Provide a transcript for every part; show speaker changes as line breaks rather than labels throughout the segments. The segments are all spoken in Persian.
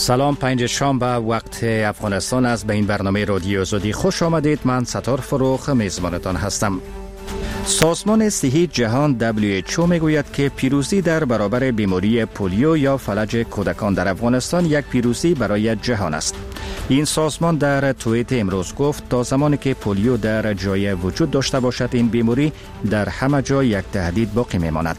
سلام، 5 شنبه وقت افغانستان است. به این برنامه رادیو آزادی خوش آمدید. من ستار فروخ میزبانتان هستم. سازمان صحی جهان WHO میگوید که پیروزی در برابر بیماری پولیو یا فلج کودکان در افغانستان یک پیروزی برای جهان است. این سازمان در توییت امروز گفت تا زمانی که پولیو در جای وجود داشته باشد این بیماری در همه جا یک تهدید باقی میماند.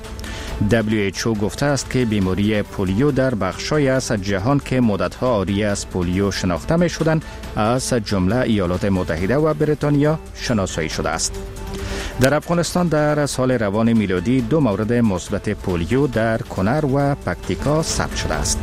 WHO گفته است که بیماری پولیو در بخش‌های از جهان که مدت‌ها عاری از پولیو شناخته می‌شدند از جمله ایالات متحده و بریتانیا شناسایی شده است. در افغانستان در سال روان میلادی 2 مورد مثبت پولیو در کنر و پکتیکا ثبت شده است.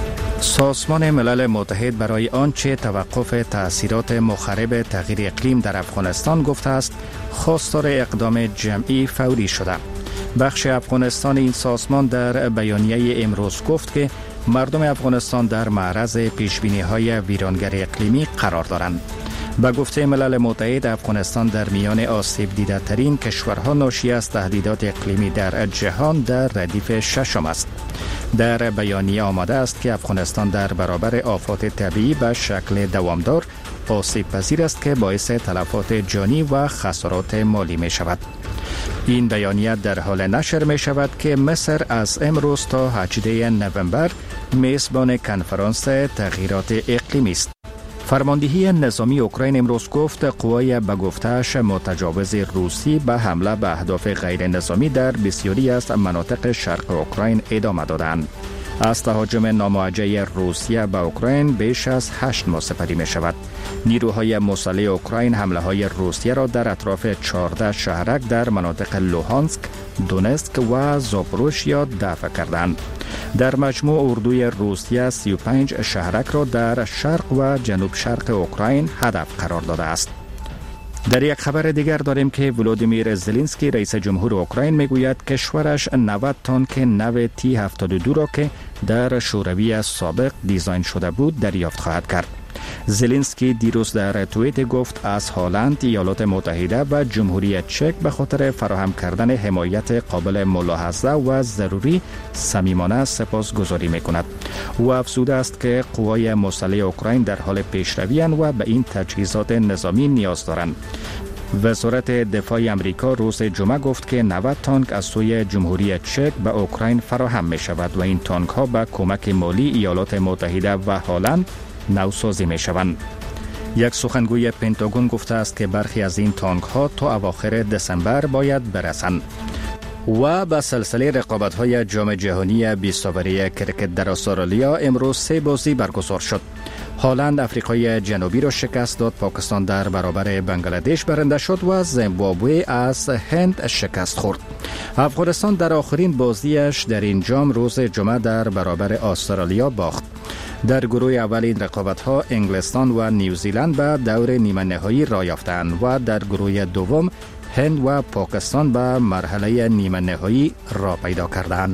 سازمان ملل متحد برای آنچه توقف تأثیرات مخرب تغییر اقلیم در افغانستان گفته است خواستار اقدام جمعی فوری شده. بخش افغانستان این سازمان در بیانیه امروز گفت که مردم افغانستان در معرض پیشبینی‌های ویرانگر اقلیمی قرار دارند. به گفته ملل متحد افغانستان در میان آسیب دیده ترین کشورها ناشی از تهدیدات اقلیمی در جهان در ردیف ششم است. در بیانیه آمده است که افغانستان در برابر آفات طبیعی به شکل دوامدار آسیب پذیر است که باعث تلفات جانی و خسارات مالی می شود. این بیانیه در حال نشر می شود که مصر از امروز تا 18 نوامبر میزبان کنفرانس تغییرات اقلیمی است. فرماندهی نظامی اوکراین امروز گفت قوای به گفته‌اش متجاوز روسی به حمله به اهداف غیر نظامی در بسیاری از مناطق شرق اوکراین ادامه دادند. از تهاجم ناموجه روسیه به اوکراین بیش از 8 ماه سپری می شود. نیروهای مسلح اوکراین حمله های روسیه را در اطراف 14 شهرک در مناطق لوهانسک، دونتسک و زاپوروژیا دفع کردند. در مجموع اردوی روسیه 35 شهرک را در شرق و جنوب شرق اوکراین هدف قرار داده است. در یک خبر دیگر داریم که ولودیمیر زلنسکی رئیس جمهور اوکراین میگوید کشورش 90 تانک نو T-72 را که در شوروی سابق دیزاین شده بود دریافت خواهد کرد. زلنسکی دیروز در توییت گفت از هلند، ایالات متحده و جمهوری چک به خاطر فراهم کردن حمایت قابل ملاحظه و ضروری صمیمانه سپاسگزاری می‌کند. او افزوده است که قوای مسلح اوکراین در حال پیشروی اند و به این تجهیزات نظامی نیاز دارند. وزارت دفاع آمریکا روز جمعه گفت که 90 تانک از سوی جمهوری چک به اوکراین فراهم می شود و این تانک ها به کمک مالی ایالات متحده و هلند نوسازی می شوند. یک سخنگوی پنتاگون گفته است که برخی از این تانک ها تا اواخر دسامبر باید برسند. و به سلسله رقابت‌های جام جهانی 20 اوری کرکت در استرالیا امروز 3 بازی برگزار شد. هلند افریقای جنوبی را شکست داد، پاکستان در برابر بنگلادش برنده شد و زیمبابوه از هند شکست خورد. افغانستان در آخرین بازیش در این جام روز جمعه در برابر استرالیا باخت. در گروه اول این رقابت‌ها انگلستان و نیوزیلند به دور نیمه نهایی راه یافتند و در گروه دوم هند و پاکستان به مرحله نیمه نهایی راه پیدا کردند.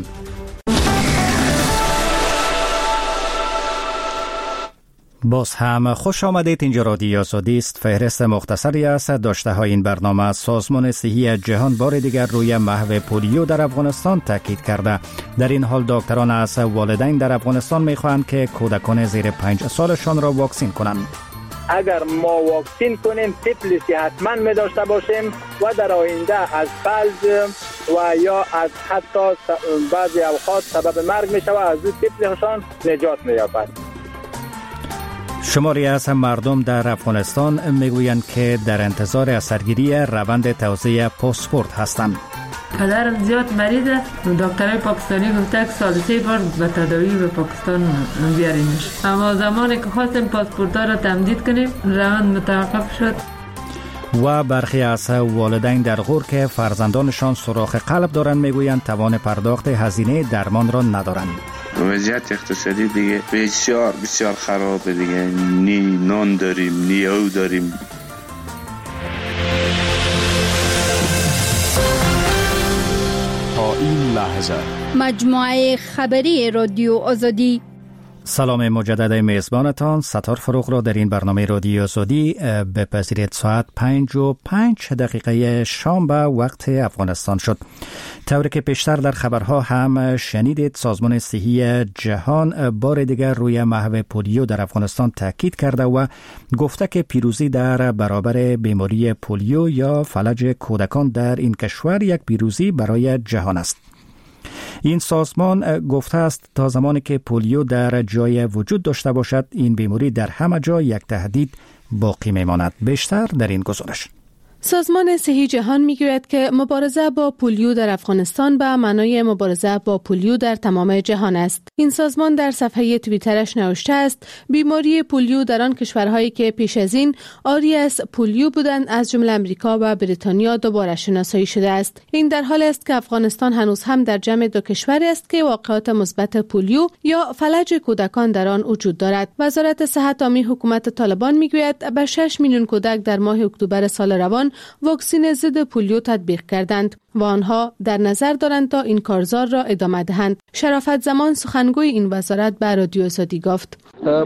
باز هم خوش آمدید. اینجا رادیو آزادی است. فهرست مختصری است داشته های این برنامه. سازمان صحی جهان بار دیگر روی محو پولیو در افغانستان تاکید کرده. در این حال دکتران از والدین در افغانستان می‌خواهند که کودکان زیر 5 سالشان را واکسین کنند.
اگر ما واکسین کنیم تیفلیسی حتما می داشته باشیم و در آینده از فلج و یا از حتی بعضی اوقات سبب مرگ می شود، از تیفلیشان نجات می یابد.
شماری از مردم در افغانستان میگویند که در انتظار اثرگیری روند توزیع پاسپورت هستند.
پدرم زیاد مریضه، دکترای پاکستانی گفته که سال 3 بار به تداوی به پاکستان بیاریمش، اما زمانی که خواستیم پاسپورت ها را تمدید کنیم روند متوقف شد.
و برخی از والدین در غور که فرزندانشان سوراخ قلب دارند میگویند توان پرداخت هزینه درمان را ندارند.
وضعیت اقتصادی دیگه بسیار بسیار خرابه دیگه، نی نان داریم نی او داریم.
تا این لحظه مجموعه خبری رادیو آزادی
سلام مجدد میزبانتان ستار فروغ را در این برنامه رادیو زودی بپذیرید. ساعت 5:05 شام به وقت افغانستان شد. طوری که پیشتر در خبرها هم شنیدید، سازمان صحی جهان بار دیگر روی محو پولیو در افغانستان تاکید کرده و گفته که پیروزی در برابر بیماری پولیو یا فلج کودکان در این کشور یک پیروزی برای جهان است. این سازمان گفته است تا زمانی که پولیو در جای وجود داشته باشد، این بیماری در همه جا یک تهدید باقی میماند. بیشتر در این گزارش.
سازمان صحی جهان میگوید که مبارزه با پولیو در افغانستان به معنای مبارزه با پولیو در تمام جهان است. این سازمان در صفحه توییترش نوشته است بیماری پولیو در آن کشورهایی که پیش از این عاری از پولیو بودند از جمله امریکا و بریتانیا دوباره شناسایی شده است. این در حالی است که افغانستان هنوز هم در جمع دو کشوری است که واقعات مثبت پولیو یا فلج کودکان در آن وجود دارد. وزارت صحت عامه حکومت طالبان میگوید به 6 میلیون کودک در ماه اکتبر سال روان واکسن ضد پولیو تطبیق کردند و آنها در نظر دارند تا این کارزار را ادامه دهند. شرافت زمان سخنگوی این وزارت به رادیو زودی گفت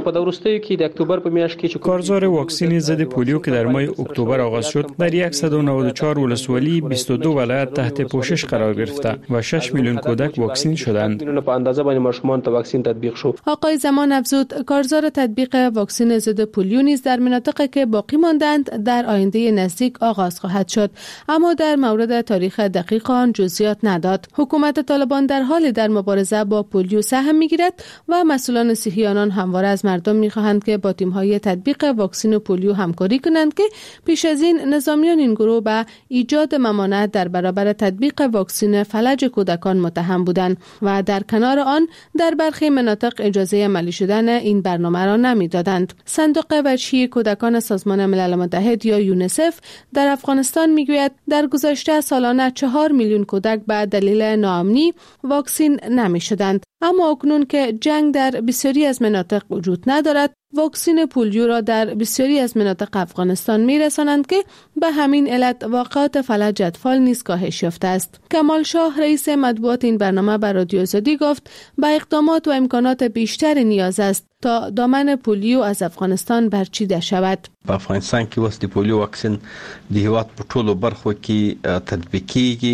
کارزار واکسن ضد پولیو که در ماه اکتبر آغاز شد در 194 ولسوالی 22 ولایت تحت پوشش قرار گرفته و 6 میلیون کودک واکسن شدند.
آقای زمان افزود کارزار تطبیق واکسن ضد پولیو نیز در مناطقی که باقی ماندند در آینده نزدیک آغاز خواهد شد، اما در مورد تاریخ دقیق آن جزئیات نداد. حکومت طالبان در حال در مبارزه با پولیو سهم میگیرد و مسئولان صحی آنان همواره از مردم میخواهند که با تیم‌های تطبیق واکسن پولیو همکاری کنند که پیش از این نظامیان این گروه به ایجاد ممانعت در برابر تطبیق واکسن فلج کودکان متهم بودند و در کنار آن در برخی مناطق اجازه عملی شدن این برنامه را نمیدادند. صندوق وجهی کودکان سازمان ملل متحد یا یونیسف در افغانستان میگوید در گذشته سالانه 4 میلیون کودک به دلیل ناامنی واکسن نمی شدند، اما اکنون که جنگ در بسیاری از مناطق وجود ندارد، واکسن پولیو را در بسیاری از مناطق افغانستان میرسانند که به همین علت واقعات فلج اطفال نیز کاهش یافته است. کمال شاه رئیس مطبوعات این برنامه بر رادیو زودی گفت به اقدامات و امکانات بیشتر نیاز است تا دامن پولیو از افغانستان برچیده شود.
په افغانستان کې وس د پولیو واکسن د هیواد په ټولو برخو کې تطبیق کیږي.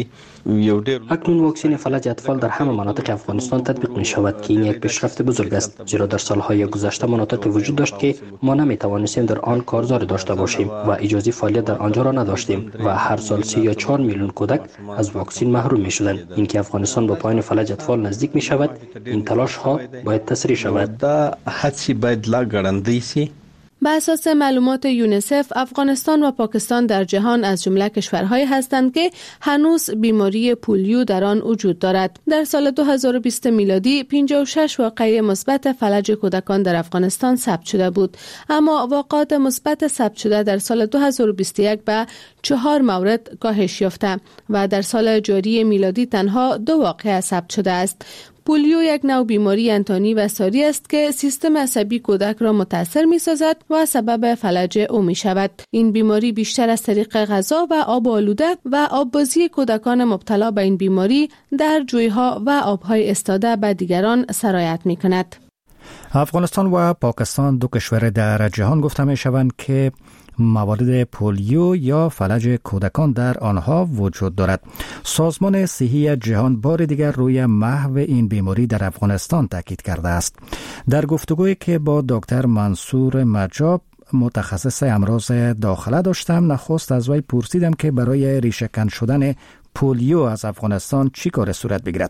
اکنون واکسن فلج اطفال در همه مناطق افغانستان تطبیق می شود که این یک پیشرفت بزرگ است، زیرا در سالهای گذشته مناطق وجود داشت که ما نمی توانستیم در آن کارزار داشته باشیم و اجازه فعالیت در آنجا را نداشتیم و هر سال 3 یا 4 میلیون کودک از واکسن محروم می شدند. اینکه افغانستان با پایان فلج اطفال نزدیک می شود، این تلاش ها باید تسریع شود.
هڅې باید لا ګړندۍ سي.
به اساس معلومات یونیسف، افغانستان و پاکستان در جهان از جمله کشورهایی هستند که هنوز بیماری پولیو در آن وجود دارد. در سال 2020 میلادی 56 واقعه مثبت فلج کودکان در افغانستان ثبت شده بود، اما واقعات مثبت ثبت شده در سال 2021 به 4 مورد کاهش یافته و در سال جاری میلادی تنها 2 واقعه ثبت شده است. پولیو یک نوع بیماری انتانی و ساری است که سیستم عصبی کودک را متاثر می سازد و سبب فلج او می شود. این بیماری بیشتر از طریق غذا و آب آلوده و آببازی کودکان مبتلا به این بیماری در جویها و آبهای استاده به دیگران سرایت می کند.
افغانستان و پاکستان دو کشور در جهان گفته می شوند که موارد پولیو یا فلج کودکان در آنها وجود دارد. سازمان صحی جهان بار دیگر روی محو این بیماری در افغانستان تاکید کرده است. در گفتگویی که با دکتر منصور مجاب متخصص امراض داخله داشتم، نخست از وی پرسیدم که برای ریشه‌کن شدن پولیو از افغانستان چی کار صورت بگیرد.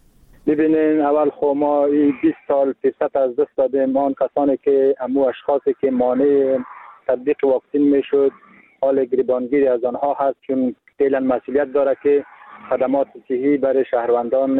ببینین، اول خب ما 20 سال فرصت از دست دادیم. آن کسانی که امو اشخاصی که مانع تطبیق واکسن میشد، حال گریبانگیری از آنها هست، چون فعلا مسئولیت داره که خدمات صحی برای شهروندان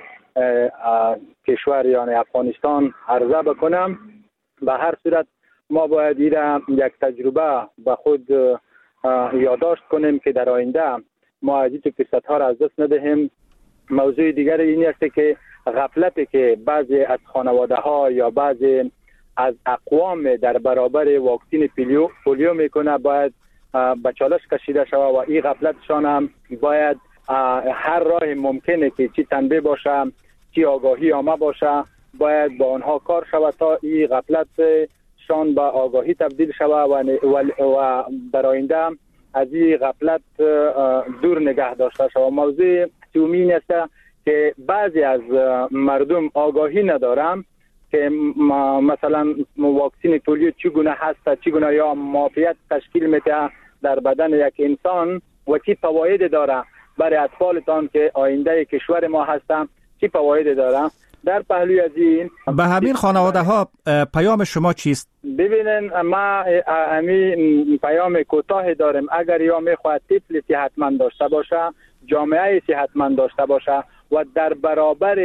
کشور یعنی افغانستان عرضه بکنم. به هر صورت ما باید ایره یک تجربه به خود یادداشت کنیم که در آینده ما از این فرصت ها را از دست ندهیم. موضوع دیگر این است که غفلتی که بعضی از خانواده ها یا بعضی از اقوام در برابر واکسن پولیو میکنه باید به چالش کشیده شود و این غفلتشان هم باید هر راه ممکنه که چی تنبیه باشه، چی آگاهی آمه باشه باید با آنها کار شود تا این غفلت شان به آگاهی تبدیل شود و در آینده از این غفلت دور نگه داشته شود. موضوع دومی این است که بعضی از مردم آگاهی ندارند که مثلا واکسن پولیو چگونه هست، چگونه یا معافیت تشکیل میده در بدن یک انسان و چی فواید داره برای اطفالتان که آینده کشور ما هستند، چی فواید داره. در پهلوی از این
به همین خانواده ها پیام شما چیست؟
ببینن ما همین پیام کوتاه داریم. اگر یا میخواد طفل صحتمند داشته باشه، جامعه صحتمند داشته باشه و در برابر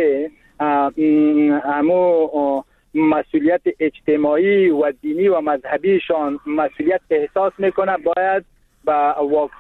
همو مسئولیت اجتماعی و دینی و مذهبیشان مسئولیت احساس میکنه، باید با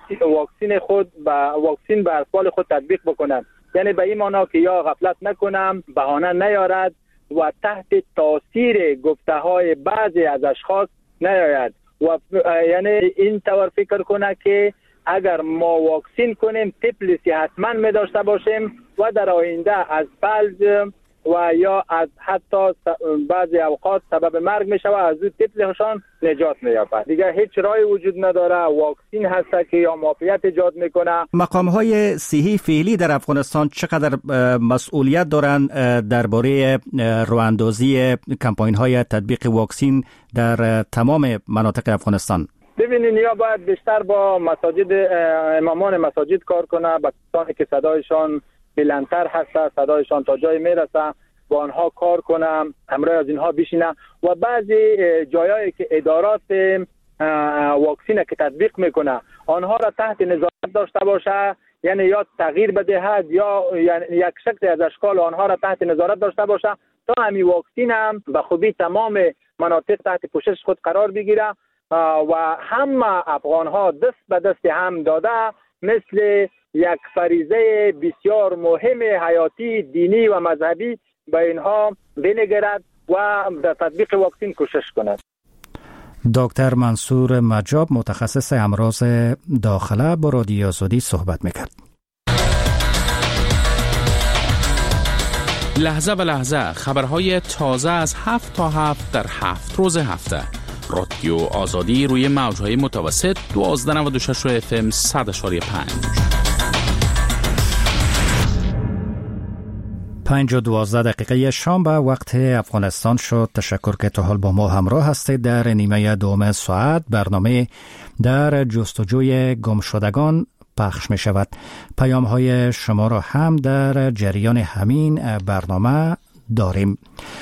واکسن به اطفال خود تطبیق بکنه. یعنی به این معنا که یا غفلت نکنم، بهانه نیارد و تحت تاثیر گفته های بعضی از اشخاص نیاید و یعنی این طور فکر کنه که اگر ما واکسن کنیم طفل صحتمند می داشته باشیم و در آینده از فلج و یا از حتی بعضی اوقات سبب مرگ می شود، از اون طفلشان نجات می یابد. دیگه هیچ راهی وجود نداره. واکسن هست که یا معافیت ایجاد میکنه.
مقام های صحی فعلی در افغانستان چقدر مسئولیت دارند درباره راهاندازی کمپاین های تطبیق واکسن در تمام مناطق افغانستان؟
ببینین یا باید بیشتر با امامان مساجد کار کنه، با کسانی که صدایشان بلندتر هست، صدایشان تا جای میرسه، با آنها کار کنم، همراه از اینها بشینه و بعضی جایایی که ادارات واکسین که تطبیق میکنه آنها را تحت نظارت داشته باشه، یعنی یا تغییر بدهد یا یعنی یک شکل از اشکال آنها را تحت نظارت داشته باشه تا همین واکسین هم به خوبی تمام مناطق تحت پوشش خود قرار بگیره و همه افغان ها دست به دست هم داده مثل یک فریضه بسیار مهم حیاتی دینی و مذهبی به اینها بنگرد و در تطبیق واکسن کوشش کند.
دکتر منصور مجاب متخصص امراض داخله با رادیو آزادی صحبت میکرد.
لحظه به لحظه خبرهای تازه از 7 تا 7 در 7 روز هفته. رادیو آزادی روی موجهای متوسط 1296 FM
5:12 شام به وقت افغانستان شد. تشکر که تا حال با ما همراه هستید. در نیمه دوم ساعت برنامه در جستجوی گمشدگان پخش می شود. پیام های شما را هم در جریان همین برنامه داریم.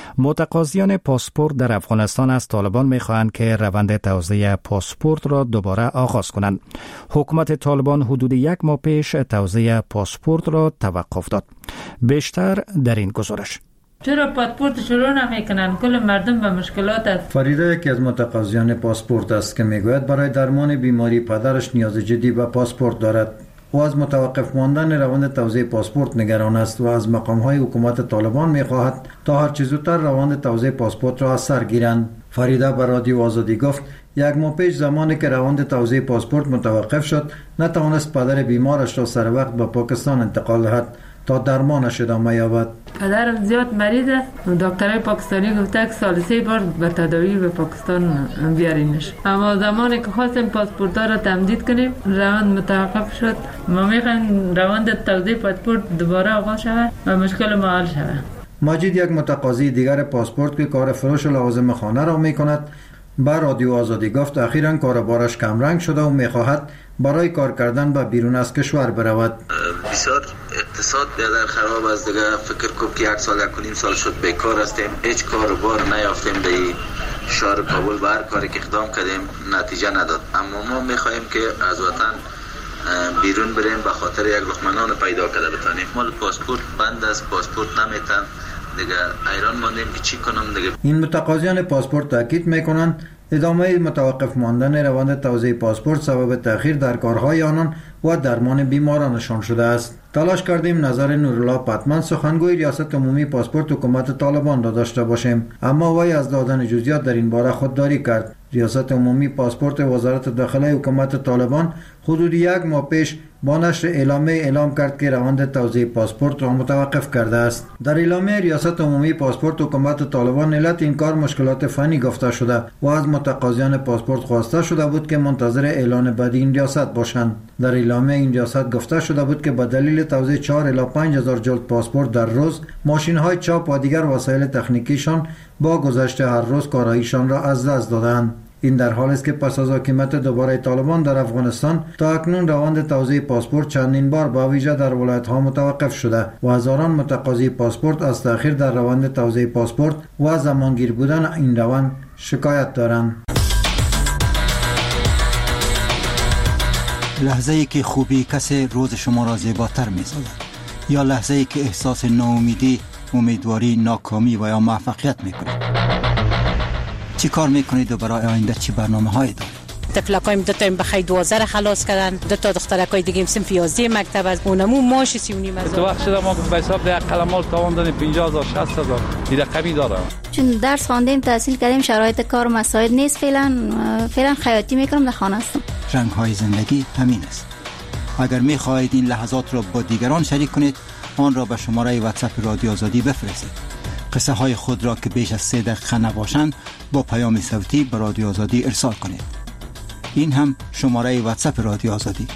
متقاضیان پاسپورت در افغانستان از طالبان می‌خواهند که روند توزیع پاسپورت را دوباره آغاز کنند. حکومت طالبان حدود 1 ماه پیش توزیع پاسپورت را توقف داد. بیشتر در این گزارش.
چرا پاسپورت شروع نمیکنن؟ کل مردم به مشکلات است.
فریده یکی از متقاضیان پاسپورت است که میگوید برای درمان بیماری پدرش نیاز جدی به پاسپورت دارد. او از متوقف ماندن روند توزیع پاسپورت نگران است و از مقام‌های حکومت طالبان می‌خواهد تا هر چه زودتر روند توزیع پاسپورت را از سر گیرند. فریده به رادیو آزادی گفت 1 ماه پیش زمانی که روند توزیع پاسپورت متوقف شد نتوانست پدر بیمارش را سر وقت به پاکستان انتقال دهد تا درمانش ادامه یابد.
پدرم زیاد مریض است. دکترای پاکستانی گفته که سال 3 بار به تداوی به پاکستان بیارینش. اما زمانی که خواستیم پاسپورت را تمدید کنیم روند متوقف شد. ما میخوایم روند توزیع پاسپورت دوباره آغاز شود و مشکل ما حل شود.
ماجد یک متقاضی دیگر پاسپورت که کار فروش لوازم خانه را میکند با رادیو آزادی گفت اخیراً کاربارش کمرنگ شده و میخواهد برای کار کردن به بیرون از کشور برود.
بسیار اقتصاد بیادر خراب است دیگه. فکر کنم که 1 سال 1.5 سال شد بیکار هستیم، هیچ کار و بار نیافتیم. در شهر کابل به هر کاری که اقدام کردیم نتیجه نداد. اما ما میخواهیم که از وطن بیرون بریم به خاطر یک لقمه نان پیدا کرده بتانیم. مال پاسپورت بند است، پاسپورت نمیتن دیگه. حیران ماندیم که چی کنم دیگه.
این متقاضیان پاسپورت تاکید میکنند ادامه متوقف ماندن روند توزیع پاسپورت سبب تأخیر در کارهای آنان و درمان بیمارانشان شده است. تلاش کردیم نظر نورالله پتمن سخنگوی ریاست عمومی پاسپورت حکومت طالبان را داشته باشیم، اما وی از دادن جزئیات در این باره خودداری کرد. ریاست عمومی پاسپورت وزارت داخله حکومت طالبان حدود 1 ماه پیش با نشر اعلامیه اعلام کرد که روند توزیع پاسپورت را متوقف کرده است. در اعلامیه ریاست عمومی پاسپورت حکومت طالبان علت این کار مشکلات فنی گفته شده و از متقاضیان پاسپورت خواسته شده بود که منتظر اعلان بعدی این ریاست باشند. در اعلامیه این ریاست گفته شده بود که به دلیل توزیع 4 الی 5000 جلد پاسپورت در روز، ماشین‌های چاپ و دیگر وسایل تکنیکیشان با گذشت هر روز کاراییشان را از دست دادند. این در حالی است که پس از حکومت دوباره طالبان در افغانستان تا اکنون روند توزیع پاسپورت چندین بار با ویژه در ولایت‌ها متوقف شده و هزاران متقاضی پاسپورت از تأخیر در روند توزیع پاسپورت و زمانگیر بودن این روند شکایت دارند.
لحظه‌ای که خوبی کسی روز شما را زیباتر می‌سازد یا لحظه‌ای که احساس ناامیدی، امیدواری، ناکامی و یا موفقیت می‌کنید. چی کار میکنید و برای آینده چی برنامه‌هایی دارید؟
طفلکایم 2 تا بخیر 12 خلاص کردن، 2 تا دخترکای دیگه صنف 11 مکتب از اونمو ماش 39,000.
تو وقت شده ما به حساب ده قلمال تاوان دادیم 50,000 60,000 این رقمی داره.
چون درس خواندیم تحصیل کردیم شرایط کار مساعد نیست، فعلا خیاطی میکنم در خانه هستم.
رنگ‌های زندگی همین است. اگر می‌خواهید این لحظات را با دیگران شریک کنید، آن را به شماره واتساپ رادیو آزادی بفرستید. قصه های خود را که بیش از 3 دقیقه نباشند با پیام صوتی به رادیو آزادی ارسال کنید. این هم شماره واتساپ رادیو آزادی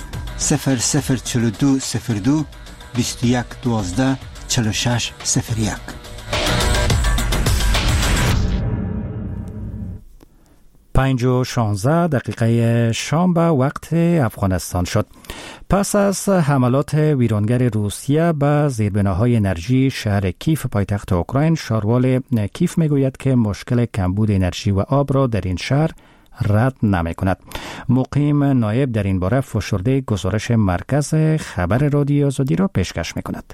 004202 21 12 46 01.
5:16 شام به وقت افغانستان شد. پس از حملات ویرانگر روسیه به زیربناهای انرژی شهر کیف پایتخت اوکراین، شاروال کیف میگوید که مشکل کمبود انرژی و آب را در این شهر رد نمی کند. مقیم نایب در این باره فشرده گزارش مرکز خبر رادیو آزادی را پیشکش می کند.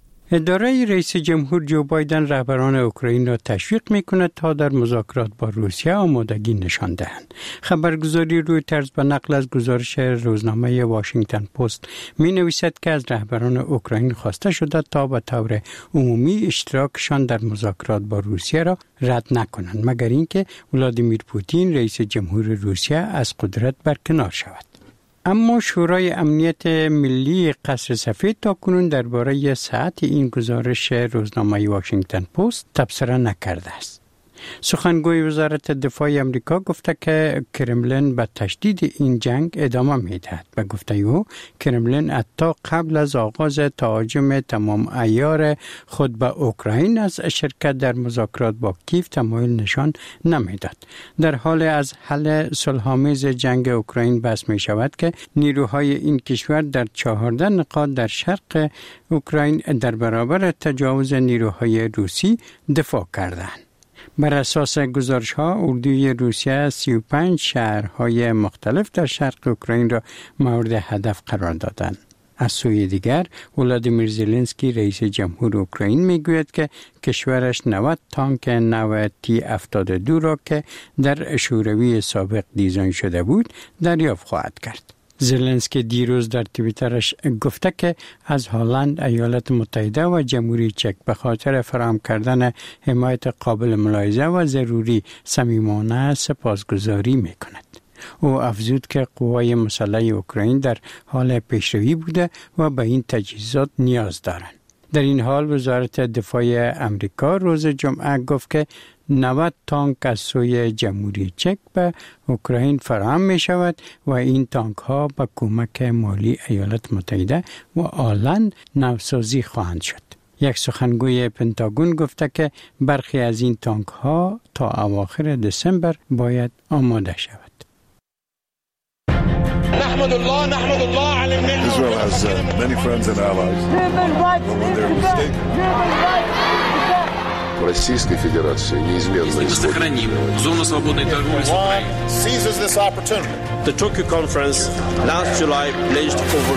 اداره رئیس جمهور جو بایدن رهبران اوکراین را تشویق می‌کند تا در مذاکرات با روسیه آمادگی نشان دهند. خبرگزاری رویترز به نقل از گزارش روزنامه واشنگتن پست می‌نویسد که از رهبران اوکراین خواسته شده تا به طور عمومی اشتراکشان در مذاکرات با روسیه را رد نکنند، مگر اینکه ولادیمیر پوتین رئیس جمهور روسیه از قدرت برکنار شود. اما شورای امنیت ملی قصر سفید تاکنون درباره صحت این گزارش روزنامه واشنگتن پست تبصره نکرده است. سخنگوی وزارت دفاع امریکا گفته که کرملین به تشدید این جنگ ادامه می‌دهد. به گفته او کرملین حتی قبل از آغاز تهاجم تمام عیار خود به اوکراین از شرکت در مذاکرات با کیف تمایل نشان نمیداد. در حال از حل صلح‌آمیز جنگ اوکراین بحث می شود که نیروهای این کشور در 14 نقاط در شرق اوکراین در برابر تجاوز نیروهای روسی دفاع کردند. بر اساس گزارش‌ها اردوی روسیه 35 شهرهای مختلف در شرق اوکراین را مورد هدف قرار دادند. از سوی دیگر ولادیمیر زلنسکی رئیس جمهور اوکراین میگوید که کشورش 90 تانک نو T-72 را که در شوروی سابق دیزاین شده بود دریافت خواهد کرد. زلنسکی دیروز در توییترش گفته که از هلند، ایالات متحده و جمهوری چک به خاطر فراهم کردن حمایت قابل ملاحظه و ضروری صمیمانه سپاسگزاری می‌کند. او افزود که قوای مسلح اوکراین در حال پیشروی بوده و به این تجهیزات نیاز دارند. در این حال وزارت دفاع امریکا روز جمعه گفت که 90 تانک از سوی جمهوری چک به اوکراین فراهم می شود و این تانک ها به کمک مالی ایالات متحده و هلند نوسازی خواهند شد. یک سخنگوی پنتاگون گفته که برخی از این تانک ها تا اواخر دسامبر باید آماده شود.
نحمد الله على المنة. Israel has many friends and allies. When they're mistaken. Российской Федерации неизменно
сохраним зону свободной торговли с Украиной.
Seizes this opportunity.
The Tokyo conference last July pledged over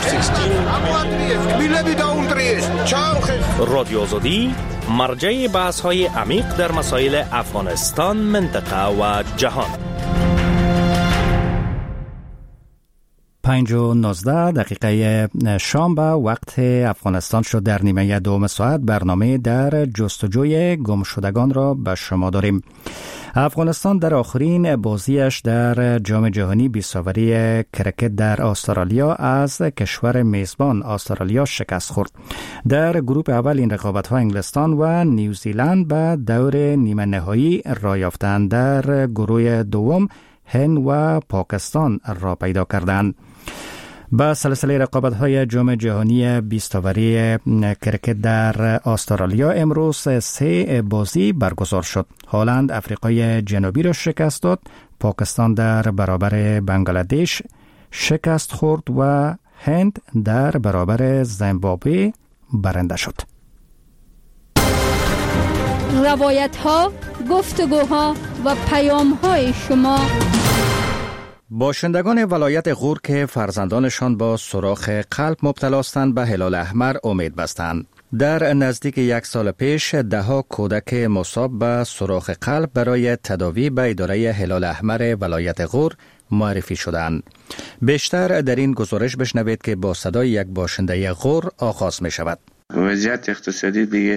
16
رادیو آزادی مرجع بحث‌های عمیق در مسائل افغانستان، منطقه و جهان.
5:19 شام به وقت افغانستان شد. در نیمه دوم ساعت برنامه در جستجوی گمشدگان را به شما داریم. افغانستان در آخرین بازیش در جام جهانی بیساوری کرکت در استرالیا از کشور میزبان استرالیا شکست خورد. در گروه اول این رقابت‌ها انگلستان و نیوزیلند به دور نیمه نهایی را یافتند. در گروه دوم هند و پاکستان را پیدا کردند. با سلسله رقابت‌های جام جهانی بیستاوری کرکت در استرالیا امروز 3 بازی برگزار شد. هلند افریقای جنوبی را شکست داد، پاکستان در برابر بنگلادش شکست خورد و هند در برابر زیمبابوه برنده شد.
روایت‌ها، گفتگوها و پیام‌های شما.
باشندگان ولایت غور که فرزندانشان با سوراخ قلب مبتلا هستند به هلال احمر امید بستند. در نزدیک 1 سال پیش 10 کودک مصاب به سوراخ قلب برای تداوی به اداره هلال احمر ولایت غور معرفی شدند. بیشتر در این گزارش بشنوید که با صدای یک باشنده غور آغاز می شود.
وضعیت اقتصادی دیگه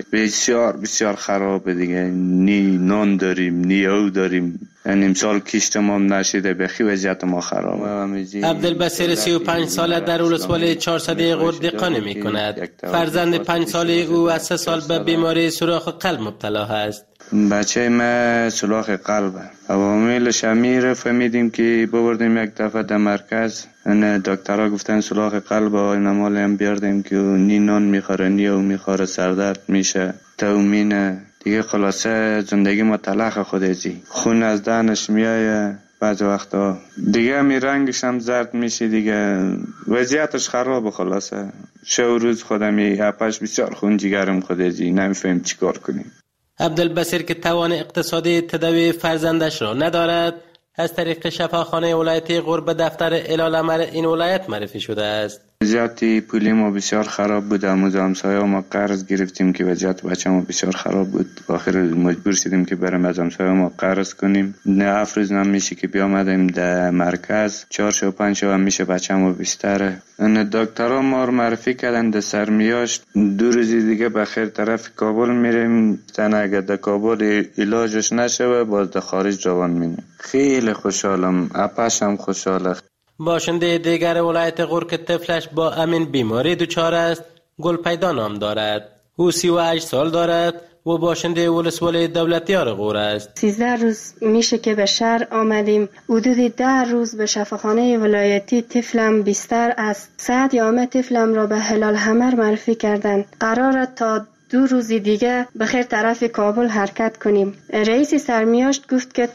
بسیار خرابه دیگه. نی نان داریم، نی او داریم. یعنی امسال کشت ما نشده، بخی وضعیت ما خرابه.
عبدالبصیر 35 ساله در ولسوالی 400 غور دهقانی می کند. فرزند 5 ساله او از 3 سال به بیماری سوراخ قلب مبتلا است.
بچه ما سوراخ قلبه. عواملش امیر فهمیدیم که ببردیم یک دفعه در مرکز. دکترها گفتن سوراخ قلب اینا مال هم بیاردیم که نی نان میخوره، نی او میخوره، سردرد میشه، تومینه. دیگه خلاصه زندگی ما تلخ خودزی. خون از دهنش میایه بعض وقتا. دیگه می رنگش هم زرد میشه دیگه. وضعیتش خرابه خلاصه. شب روز خودمی اپش بسیار خون جگرم خودزی. نمیفهم چی کار کنیم.
عبدالبصیر که توان اقتصادی تداوی فرزندش را ندارد، از طریق شفاخانه ولایتی غور به دفتر هلال احمر این ولایت معرفی شده است.
وضعیت پولی ما بسیار خراب بود. امروز همسایه ما قرض گرفتیم که وضعیت بچه ما بسیار خراب بود. آخر مجبور شدیم که بریم از همسایه ما قرض کنیم. نه افروز نمیشه که بیامدیم در مرکز. 4 شب 5 شب میشه بچه ما بستره. دکترها ما رو معرفی کردن در سرمیاشت. 2 روز دیگه بخیر طرف کابل میریم. اگر در کابل علاجش نشه باز در خارج روان می‌شیم. خیلی خوشحالم. اپش هم خوشحاله.
باشنده دیگر ولایت غور که طفلش با امین بیماری دچار است، گلپیدا نام دارد. او 38 سال دارد و باشنده ولسوالی دولتیار غور است.
13 روز میشه که به شهر آمدیم. حدود 10 روز به شفاخانه ولایتی طفلم بستر است. ساعت یامه طفلم را به هلال احمر معرفی کردند. قراره تا 2 روز دیگه بخیر طرف کابل حرکت کنیم. رئیس سرمیاشت گفت که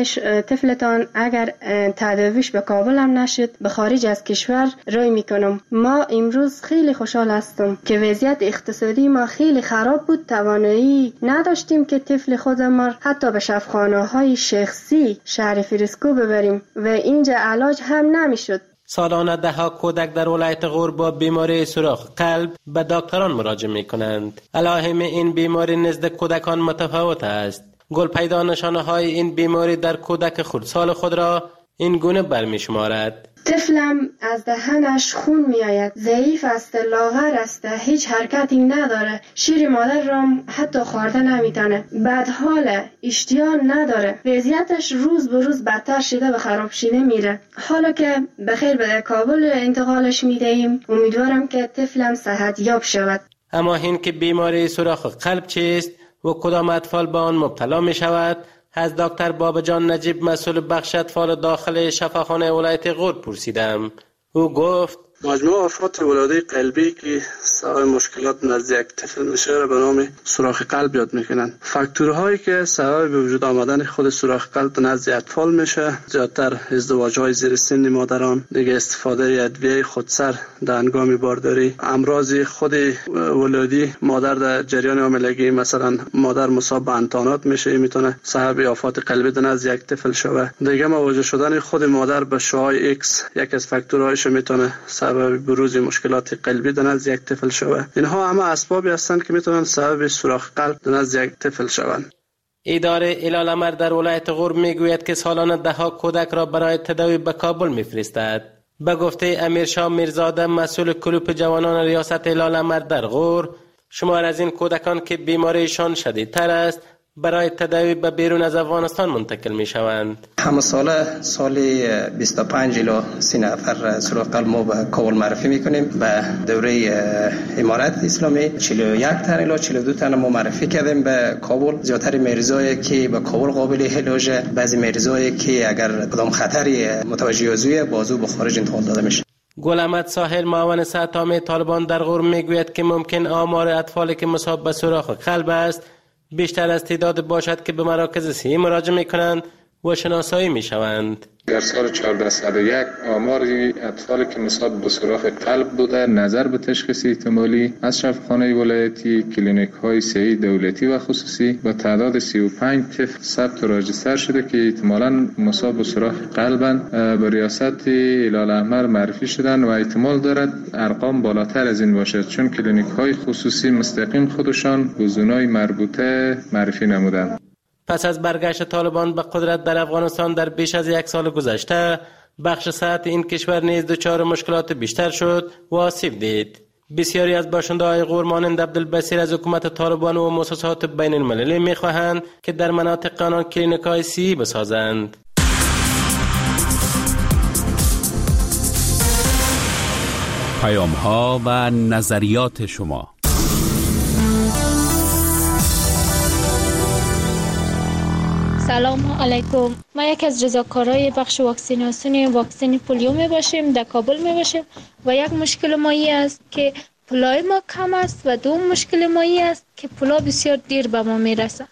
طفلتان اگر تداویش به کابل هم نشد به خارج از کشور روی میکنم. ما امروز خیلی خوشحال هستم که وضعیت اقتصادی ما خیلی خراب بود. توانایی نداشتیم که طفل خودمان حتی به شفاخانه های شخصی شهر فریسکو ببریم و اینجا علاج هم نمیشد.
سالانه 10 کودک در ولایت غور با بیماری سوراخ قلب به دکتران مراجعه می کنند. علائم این بیماری نزد کودکان متفاوت است. گلپیدا نشانه های این بیماری در کودک خردسال خود را این گونه برمی شمارد.
طفلم از دهنش خون می آید. ضعیف است، لاغر است، هیچ حرکتی نداره. شیر مادر را حتی خورده نمیتونه. بدحاله، اشتها نداره. وضعیتش روز به روز بدتر شده و خراب شده میره. حالا که بخیر به کابل انتقالش میدهیم، امیدوارم که طفلم صحت یاب شود.
اما این که بیماری سوراخ قلب چیست و کدام اطفال به آن مبتلا می شود، از دکتر بابجان نجیب مسئول بخش اطفال داخل شفاخانه ولایت غور پرسیدم. او گفت
مجموع آفات ولادت قلبی که سبب مشکلات نزد یک طفل میشه را به نام سوراخ قلب یاد میکنن. فاکتورهایی که سبب به وجود آمدن خود سوراخ قلب نزد اطفال میشه زیادتر ازدواج‌های زیر سن مادران، دیگه استفاده ادویه خودسر در هنگام بارداری، امراض خود ولادی مادر در جریان حاملگی، مثلا مادر مصاب به انتانات میشه، میتونه سبب آفات قلبی نزد یک طفل شوه. دیگه مواجه شدن خود مادر به شعاع ایکس یک از فاکتورهایش میتونه سبب بروز مشکلات قلبی در نزد یک طفل شوه. اینها همه اسبابی هستند که میتونن سبب سوراخ قلب در نزد یک طفل شوند.
اداره هلال احمر در ولایت غور میگوید که سالانه 10 کودک را برای تداوی به کابل میفرستد. به گفته امیرشاه میرزاده مسئول کلوپ جوانان ریاست هلال احمر در غور، شمار از این کودکان که بیماریشان شدیدتر است برای تداوی به بیرون از افغانستان منتقل می شوند.
همه سال 25 الی 30 نفر سوراخ قلب ما به کابل معرفی میکنیم. به دوره امارت اسلامی 41 تن الی 42 تن ما معرفی کردیم به کابل. زیادتر مریضایی که به کابل قابل علاج، بعضی مریضایی که اگر کدام خطری متوجه عضوی بازو به خارج انتقال داده میشه.
گل احمد ساحل معاون صحت عامه طالبان در غور میگوید که ممکن آمار اطفالی که مصاب به سوراخ قلب است بیشتر از تعداد باشد که به مراکز صحی مراجعه میکنند و شناسایی میشوند.
در سال 1401 آمار اطفال که مصاب به سوراخ قلب بوده نظر به تشخیص احتمالی از شفاخانه ولایتی، کلینیک های صحی دولتی و خصوصی با تعداد 35 طفل ثبت و راجستر شده که احتمالاً مصاب به سوراخ قلبند به ریاست هلال احمر معرفی شدن و احتمال دارد ارقام بالاتر از این باشد، چون کلینیک های خصوصی مستقیم خودشان گزینه‌های مربوطه معرفی نمودند.
پس از برگشت طالبان به قدرت در افغانستان در بیش از 1 سال گذشته، بخش صحت این کشور نیز دچار مشکلات بیشتر شد و آسیب دید. بسیاری از باشنده‌های غور مانند عبدالبصیر از حکومت طالبان و مؤسسات بین المللی می‌خواهند که در مناطق آنان کلینیک‌های صحی بسازند.
پیام‌ها و نظریات شما.
سلام علیکم. ما یک از رضاکارای بخش واکسین پولیو می باشیم، در کابل می باشیم و یک مشکل مایی است که پولای ما کم است و دوم مشکل مایی است که پولا بسیار دیر به ما می رسه.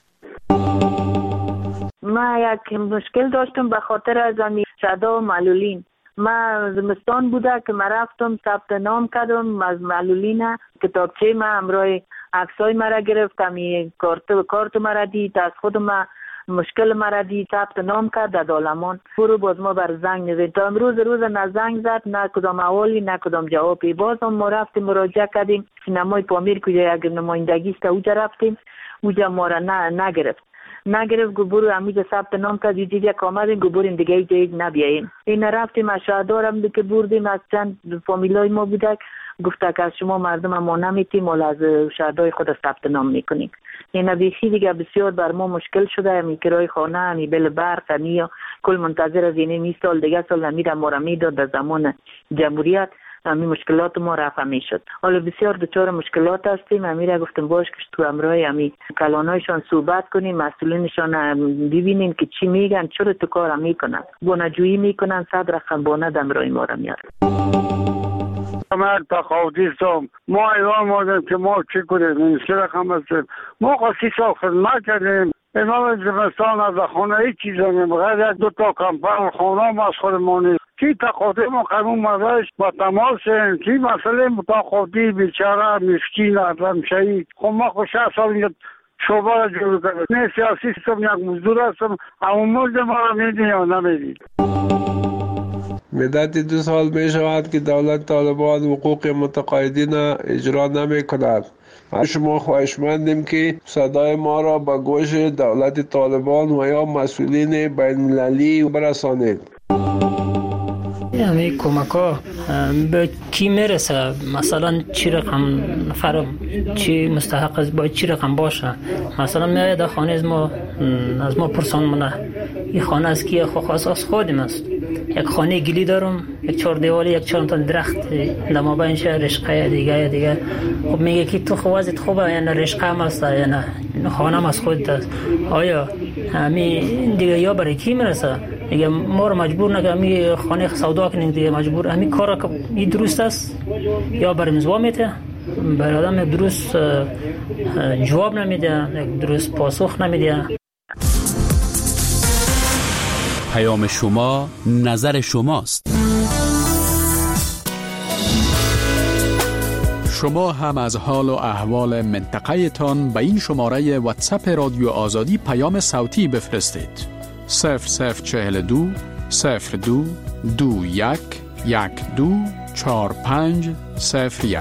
ما یک مشکل داشتم به خاطر از شدا و معلولین. ما زمستان بوده که ما رفتم ثبت نام کردم از معلولین، کتابچه ما همراه عکسای ما را گرفتم، کارت ما را دید، از خود ما مشکل مرا دید، ثبت نام کرد در دالمان. برو باز ما بر زنگ نزد تا امروز نه زنگ زد، نه کدام احوالی، نه کدام جوابی. باز هم ما رفتیم مراجعه کردیم سینمای پامیر کجا یک نمایندگی است، اوجا رفتیم، اوجا ما را نگرفت برو همینجا ثبت نام کرد. یک یک آمدیم بریم دیگه جایی نبیاییم. این رفتیم از شهردارم که بردیم، از چند فامیلای ما بودک گفته که از شما مردم ما نمیتیم ولی از شهردار خود ثبت نام میکنیم. این بیخی دیگه بسیار بر ما مشکل شده. همی کرای خانه، همی بل برق، همی کل منتظر از این 20 سال دیگه سال نمیره ما را میداد در زمان جمهوریت. همی مشکلات ما رفع میشد. حالا بسیار دچار مشکلات هستیم. همی را گفتم باش که تو امرای همی کلانایشان صحبت کنیم، مسئولینشان ببینیم که چی میگن، چرا تو کار میکنن، بانجویی میکنن، 100 رقم بانه دمرای ما را میارن.
ما تقاضیستم ما ایران مادم که ما چی کنیم، این سه رقم هستیم. ما خواهی سال خدمت کردیم، امام زمستان از خانه هیچ چیز نمیم، غیر یک 2 تا کمپر خانه ما از خودمانی چی تقاضی ما قانون مدرش با تماسیم، چی مسئله متقاضی بیچاره مسکین ادم شهید. خب ما خود 6 سال اینجا شعبه را جور کردیم، نه سیاسی هستم، یک مزدور هستم، اما مزد ما را میدین یا نمیدین.
مدت 2 سال می شود که دولت طالبان حقوق متقاعدین اجرا نمی کند. شما خواهشمندیم که صدای ما را به گوش دولت طالبان و یا مسئولین بین المللی برسانید.
همه کمک ها به کی میرسه؟ مثلا چی رقم نفر چی مستحق است، باید چی رقم باشه؟ مثلا میاید در خانه از ما پرسان منه این خانه از کیه؟ خواست از خودم است. یک خانه گلی دارم، یک 4 دیوالی، یک 4 تا درخت در مابینش رشقه دیگه. خب میگه که تو خوازت خوبه یا نه رشقه هم است یا نه خانه هم از خودت است. آیا همین دیگه یا برای کی میرسه؟ میگه ما رو مجبور نگه می خانه سودا کنیم دیگه، مجبور همین کار که این درست است یا برای مزوا میته، برای آدم درست جواب نمیده، درست پاسخ نمیده.
پیام شما نظر شماست. شما هم از حال و احوال منطقه تان به این شماره واتساپ رادیو آزادی پیام صوتی بفرستید. 0042 02 21 12 45 01.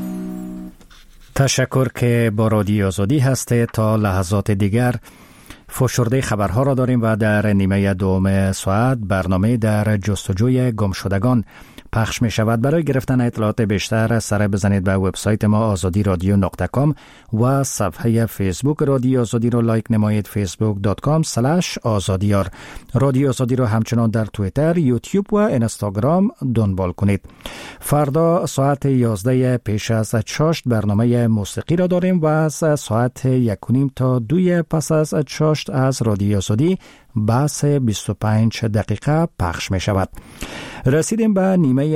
تشکر که با رادیو آزادی هسته. تا لحظات دیگر فشرده خبرها را داریم و در نیمه دوم ساعت برنامه در جستجوی گمشدگان پخش می شود. برای گرفتن اطلاعات بیشتر سر بزنید به وبسایت ما azadiradyo.com و صفحه فیسبوک رادیو آزادی رو لایک نمایید facebook.com/azadiyar. رادیو آزادی رو همچنان در توییتر، یوتیوب و اینستاگرام دنبال کنید. فردا ساعت 11 پیش از چاشت برنامه موسیقی را داریم و از ساعت 1:30 تا 2 پس از چاشت از رادیو آزادی بحث 25 دقیقه پخش می شود. رسیدیم به نیمه